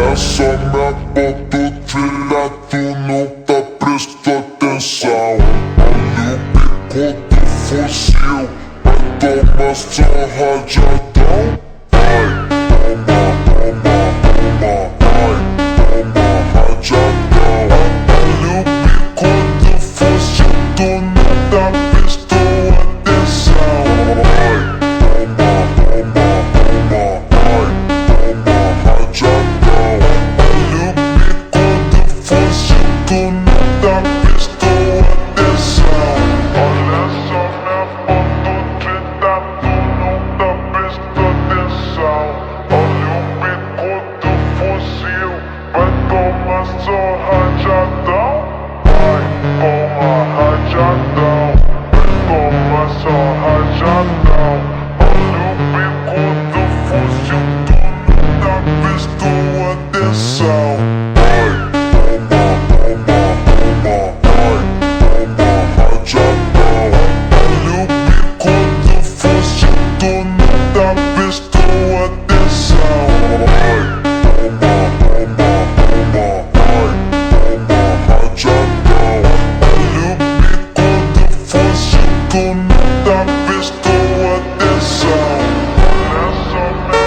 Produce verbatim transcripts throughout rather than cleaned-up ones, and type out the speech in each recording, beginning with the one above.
Essa minha ponto trilha, tu não tá prestando atenção. Olha o bico do fuzil, vai tomar só rajadão. Vai, toma, toma, toma, vai, toma rajadão. Olha o bico do fuzil, tu não tá prestando atenção. Vai, toma, toma, toma, vai, toma rajadão. Olha o bico do fuzil, tu não tá prestando atenção. Olha só minha foto de tatu, não tá prestando atenção. Olha o bico do fuzil, vai tomar só rajadão. Vai, toma rajadão, vai tomar só rajadão. Olha o bico do fuzil, tu não tá prestando atenção. Vai, toma, toma, toma, vai, toma rajadão. Olha o bico do fuzil, tu não tá prestando atenção. Vai, toma, toma, toma, vai, toma rajadão. Olha o bico do fuzil, tu não tá prestando atenção. Olha só minha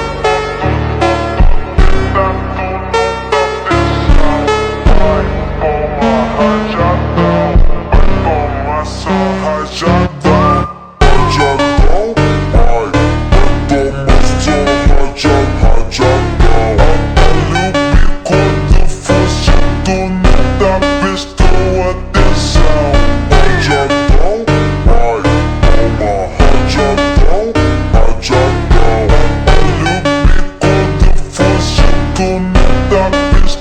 foto, tá, tu não dá atenção. Vai, toma rajadão, vai tomar só rajadão. Rajadão, vai, vai tomar só rajadão, rajadão. Olha o bico do fuzil, tu não tá prestando atenção. Rajadão, vai, toma rajadão, rajadão. Olha o bico do fuzil, tu não tá prestando